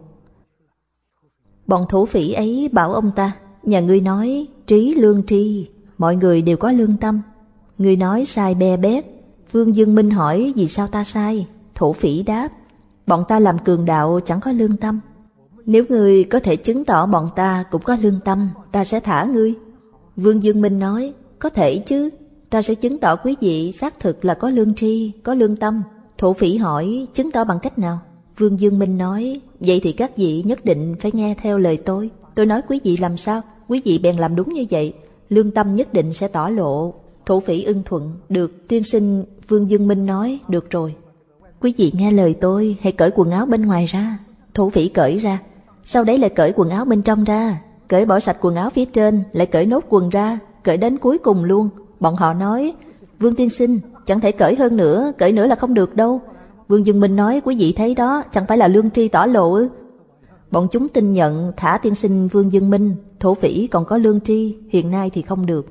Bọn thổ phỉ ấy bảo ông ta, nhà ngươi nói trí lương tri, mọi người đều có lương tâm. Ngươi nói sai be bét. Vương Dương Minh hỏi vì sao ta sai? Thổ phỉ đáp, bọn ta làm cường đạo chẳng có lương tâm. Nếu ngươi có thể chứng tỏ bọn ta cũng có lương tâm, ta sẽ thả ngươi. Vương Dương Minh nói, có thể chứ, ta sẽ chứng tỏ quý vị xác thực là có lương tri, có lương tâm. Thổ phỉ hỏi, chứng tỏ bằng cách nào? Vương Dương Minh nói, vậy thì các vị nhất định phải nghe theo lời tôi. Tôi nói quý vị làm sao, quý vị bèn làm đúng như vậy. Lương tâm nhất định sẽ tỏ lộ. Thổ phỉ ưng thuận, được. Tiên sinh Vương Dương Minh nói, được rồi. Quý vị nghe lời tôi, hãy cởi quần áo bên ngoài ra. Thổ phỉ cởi ra, sau đấy lại cởi quần áo bên trong ra, cởi bỏ sạch quần áo phía trên, lại cởi nốt quần ra, cởi đến cuối cùng luôn. Bọn họ nói, Vương tiên sinh, chẳng thể cởi hơn nữa, cởi nữa là không được đâu. Vương Dương Minh nói, quý vị thấy đó, chẳng phải là lương tri tỏ lộ ư? Bọn chúng tin nhận thả tiên sinh Vương Dương Minh, thổ phỉ còn có lương tri, hiện nay thì không được.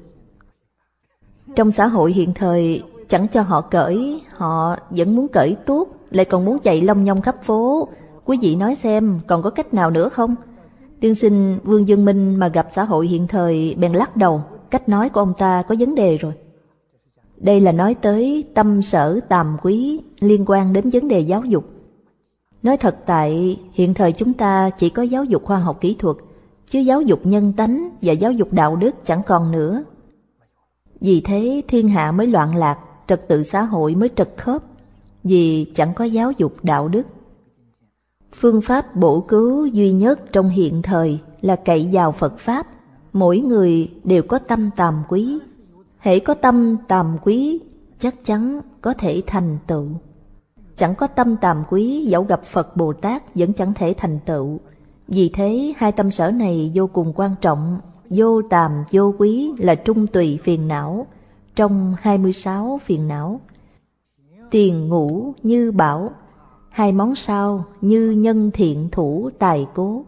Trong xã hội hiện thời, chẳng cho họ cởi, họ vẫn muốn cởi tuốt, lại còn muốn chạy lông nhông khắp phố. Quý vị nói xem, còn có cách nào nữa không? Tiên sinh Vương Dương Minh mà gặp xã hội hiện thời bèn lắc đầu, cách nói của ông ta có vấn đề rồi. Đây là nói tới tâm sở tàm quý liên quan đến vấn đề giáo dục. Nói thật tại hiện thời chúng ta chỉ có giáo dục khoa học kỹ thuật, chứ giáo dục nhân tánh và giáo dục đạo đức chẳng còn nữa. Vì thế thiên hạ mới loạn lạc, trật tự xã hội mới trật khớp, vì chẳng có giáo dục đạo đức. Phương pháp bổ cứu duy nhất trong hiện thời là cậy vào Phật Pháp. Mỗi người đều có tâm tàm quý. Hễ có tâm tàm quý, chắc chắn có thể thành tựu. Chẳng có tâm tàm quý, dẫu gặp Phật Bồ Tát vẫn chẳng thể thành tựu. Vì thế hai tâm sở này vô cùng quan trọng. Vô tàm vô quý là trung tùy phiền não, trong 26 phiền não. Tiền ngũ như bảo, hai món sau như nhân thiện thủ tài cố.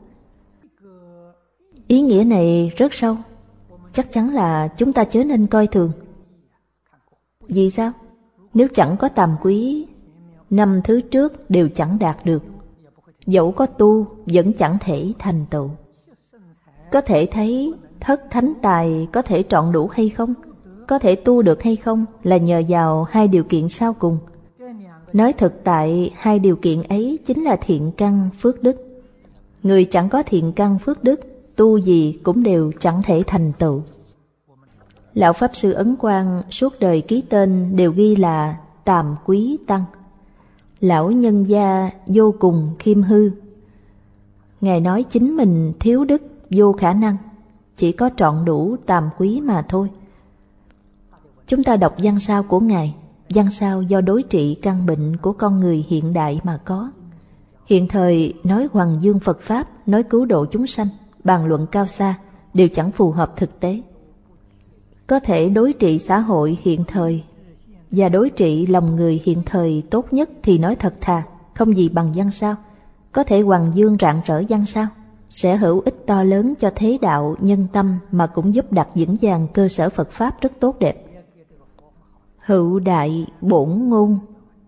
Ý nghĩa này rất sâu, chắc chắn là chúng ta chớ nên coi thường. Vì sao? Nếu chẳng có tam quý, 5 thứ trước đều chẳng đạt được. Dẫu có tu vẫn chẳng thể thành tựu. Có thể thấy thất thánh tài có thể trọn đủ hay không, có thể tu được hay không là nhờ vào 2 điều kiện sau cùng. Nói thực tại, 2 điều kiện ấy chính là thiện căn phước đức. Người chẳng có thiện căn phước đức, tu gì cũng đều chẳng thể thành tựu. Lão Pháp Sư Ấn Quang suốt đời ký tên đều ghi là Tàm Quý Tăng. Lão nhân gia vô cùng khiêm hư. Ngài nói chính mình thiếu đức, vô khả năng, chỉ có trọn đủ tàm quý mà thôi. Chúng ta đọc văn sao của Ngài. Văn sao do đối trị căn bệnh của con người hiện đại mà có. Hiện thời nói hoằng dương Phật Pháp, nói cứu độ chúng sanh, bàn luận cao xa, đều chẳng phù hợp thực tế. Có thể đối trị xã hội hiện thời và đối trị lòng người hiện thời tốt nhất thì nói thật thà, không gì bằng văn sao. Có thể hoằng dương rạng rỡ văn sao, sẽ hữu ích to lớn cho thế đạo nhân tâm, mà cũng giúp đặt vững vàng cơ sở Phật Pháp rất tốt đẹp. Hữu đại bổn ngôn.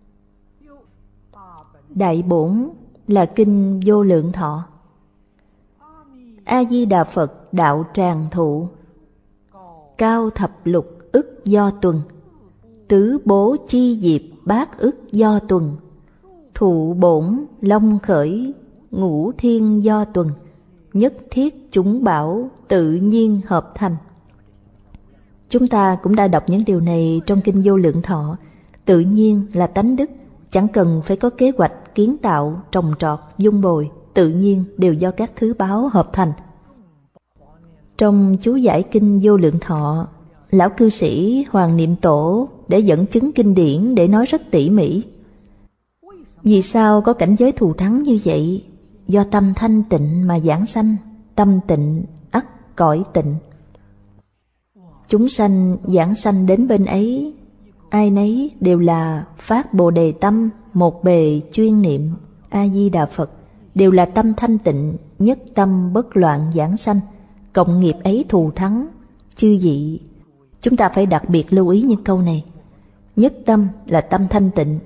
Đại bổn là kinh Vô Lượng Thọ. A Di Đà Phật đạo tràng thụ, cao thập lục ức do tuần, tứ bố chi diệp bát ức do tuần, thụ bổn long khởi ngũ thiên do tuần, nhất thiết chúng bảo tự nhiên hợp thành. Chúng ta cũng đã đọc những điều này trong kinh Vô Lượng Thọ. Tự nhiên là tánh đức, chẳng cần phải có kế hoạch, kiến tạo, trồng trọt, dung bồi, tự nhiên đều do các thứ báo hợp thành. Trong chú giải kinh Vô Lượng Thọ, lão cư sĩ Hoàng Niệm Tổ để dẫn chứng kinh điển để nói rất tỉ mỉ. Vì sao có cảnh giới thù thắng như vậy? Do tâm thanh tịnh mà giảng sanh, tâm tịnh ắt cõi tịnh. Chúng sanh giảng sanh đến bên ấy, ai nấy đều là phát Bồ Đề tâm, một bề chuyên niệm A Di Đà Phật, đều là tâm thanh tịnh, nhất tâm bất loạn giảng sanh, cộng nghiệp ấy thù thắng. Chư vị, chúng ta phải đặc biệt lưu ý những câu này. Nhất tâm là tâm thanh tịnh.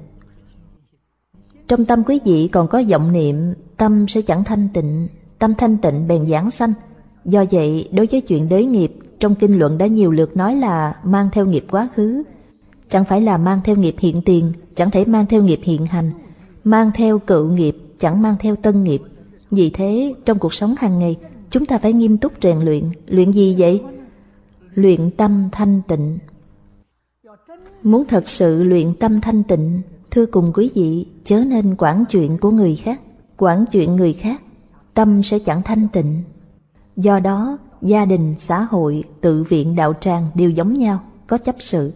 Trong tâm quý vị còn có vọng niệm, tâm sẽ chẳng thanh tịnh, tâm thanh tịnh bèn giảng sanh. Do vậy, đối với chuyện đới nghiệp, trong kinh luận đã nhiều lượt nói là mang theo nghiệp quá khứ, chẳng phải là mang theo nghiệp hiện tiền, chẳng thể mang theo nghiệp hiện hành, mang theo cựu nghiệp, chẳng mang theo tân nghiệp. Vì thế, trong cuộc sống hàng ngày, chúng ta phải nghiêm túc rèn luyện. Luyện gì vậy? Luyện tâm thanh tịnh. Muốn thật sự luyện tâm thanh tịnh, thưa cùng quý vị, chớ nên quản chuyện của người khác. Quản chuyện người khác, tâm sẽ chẳng thanh tịnh. Do đó, gia đình, xã hội, tự viện, đạo tràng đều giống nhau, có chấp sự.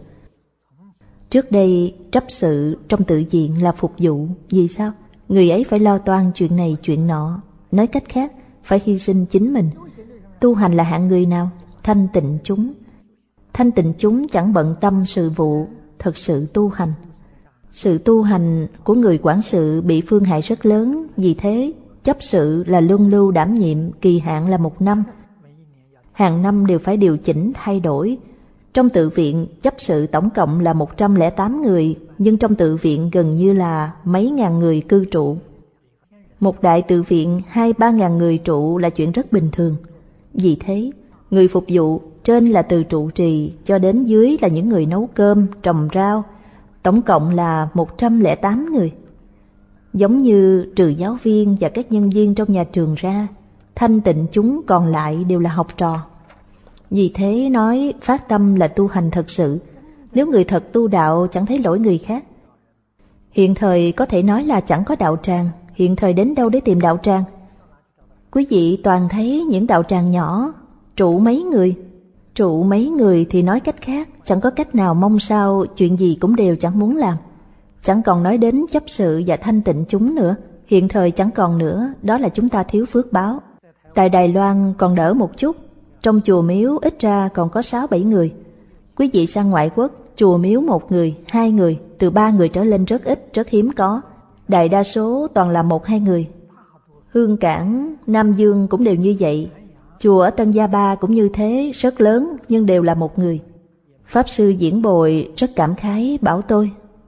Trước đây, chấp sự trong tự viện là phục vụ. Vì sao? Người ấy phải lo toan chuyện này, chuyện nọ. Nói cách khác, phải hy sinh chính mình. Tu hành là hạng người nào? Thanh tịnh chúng. Thanh tịnh chúng chẳng bận tâm sự vụ, thật sự tu hành. Sự tu hành của người quản sự bị phương hại rất lớn. Vì thế, chấp sự là luân lưu đảm nhiệm, kỳ hạn là 1 năm. Hàng năm đều phải điều chỉnh thay đổi. Trong tự viện, chấp sự tổng cộng là 108 người, nhưng trong tự viện gần như là mấy ngàn người cư trụ. Một đại tự viện 2-3 ngàn người trụ là chuyện rất bình thường. Vì thế, người phục vụ trên là từ trụ trì cho đến dưới là những người nấu cơm, trồng rau, tổng cộng là 108 người. Giống như trừ giáo viên và các nhân viên trong nhà trường ra, thanh tịnh chúng còn lại đều là học trò. Vì thế nói phát tâm là tu hành thật sự. Nếu người thật tu đạo chẳng thấy lỗi người khác. Hiện thời có thể nói là chẳng có đạo tràng. Hiện thời đến đâu để tìm đạo tràng? Quý vị toàn thấy những đạo tràng nhỏ, trụ mấy người. Trụ mấy người thì nói cách khác, chẳng có cách nào mong sao chuyện gì cũng đều chẳng muốn làm. Chẳng còn nói đến chấp sự và thanh tịnh chúng nữa. Hiện thời chẳng còn nữa, đó là chúng ta thiếu phước báo. Tại Đài Loan còn đỡ một chút. Trong chùa miếu ít ra còn có 6-7 người. Quý vị sang ngoại quốc, chùa miếu 1 người, 2 người, từ 3 người trở lên rất ít, rất hiếm có. Đại đa số toàn là 1-2 người. Hương Cảng, Nam Dương cũng đều như vậy. Chùa ở Tân Gia Ba cũng như thế, rất lớn nhưng đều là 1 người. Pháp sư Diễn Bồi rất cảm khái bảo tôi,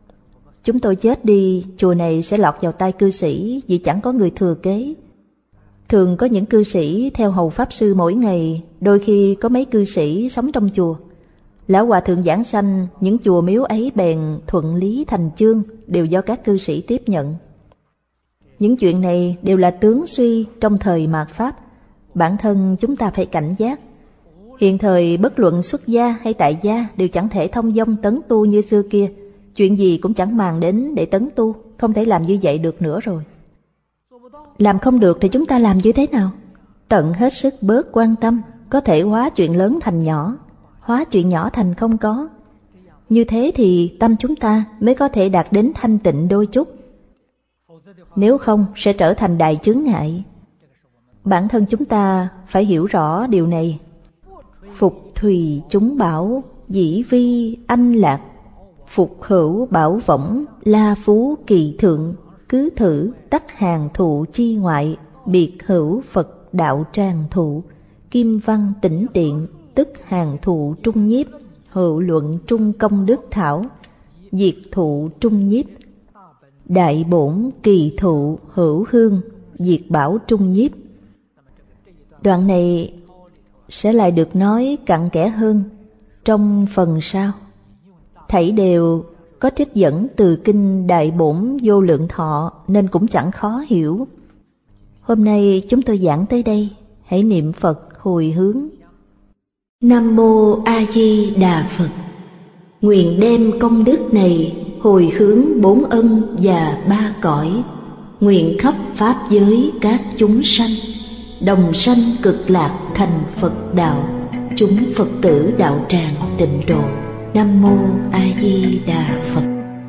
Chúng tôi chết đi, chùa này sẽ lọt vào tay cư sĩ vì chẳng có người thừa kế. Thường có những cư sĩ theo hầu pháp sư mỗi ngày, đôi khi có mấy cư sĩ sống trong chùa. Lão Hòa Thượng giảng sanh, những chùa miếu ấy bèn thuận lý thành chương, đều do các cư sĩ tiếp nhận. Những chuyện này đều là tướng suy trong thời mạt Pháp. Bản thân chúng ta phải cảnh giác. Hiện thời bất luận xuất gia hay tại gia đều chẳng thể thông dong tấn tu như xưa kia. Chuyện gì cũng chẳng màng đến để tấn tu, không thể làm như vậy được nữa rồi. Làm không được thì chúng ta làm như thế nào? Tận hết sức bớt quan tâm, có thể hóa chuyện lớn thành nhỏ, hóa chuyện nhỏ thành không có. Như thế thì tâm chúng ta mới có thể đạt đến thanh tịnh đôi chút. Nếu không sẽ trở thành đại chướng ngại. Bản thân chúng ta phải hiểu rõ điều này. Phục thùy chúng bảo, dĩ vi anh lạc. Phục hữu bảo võng, la phú kỳ thượng. Cứ thử tắc hàng thụ chi ngoại, biệt hữu Phật đạo tràng thụ. Kim văn tỉnh tiện, tức hàng thụ trung nhiếp. Hữu luận trung công đức thảo, diệt thụ trung nhiếp. Đại bổn kỳ thụ hữu hương, diệt bảo trung nhiếp. Đoạn này sẽ lại được nói cặn kẽ hơn trong phần sau. Thảy đều có trích dẫn từ kinh Đại Bổn Vô Lượng Thọ nên cũng chẳng khó hiểu. Hôm nay chúng tôi giảng tới đây, hãy niệm Phật hồi hướng. Nam Mô A Di Đà Phật. Nguyện đem công đức này hồi hướng 4 ân và 3 cõi, nguyện khắp pháp giới các chúng sanh đồng sanh cực lạc thành Phật đạo, chúng Phật tử đạo tràng tịnh độ. Nam Mô A Di Đà Phật.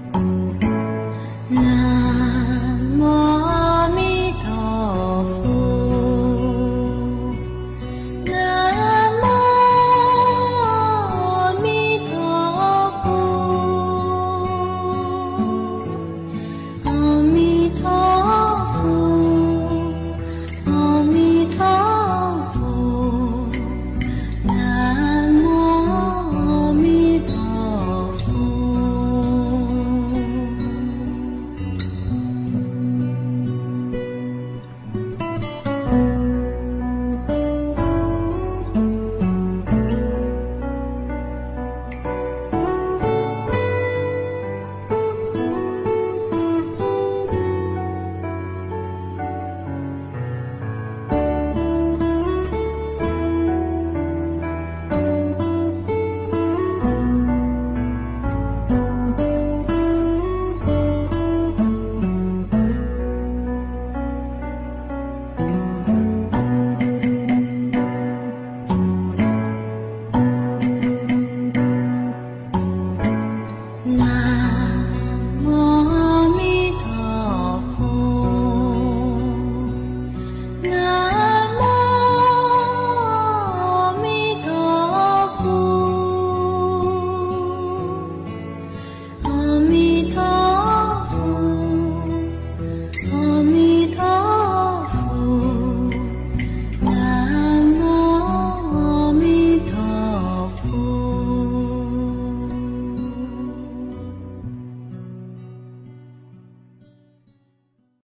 Nam Mô A Di Đà Phật. Nam Mô A Di Đà Phật. A Di Đà Phật. A Di Đà Phật. Nam Mô A Di Đà Phật. Nam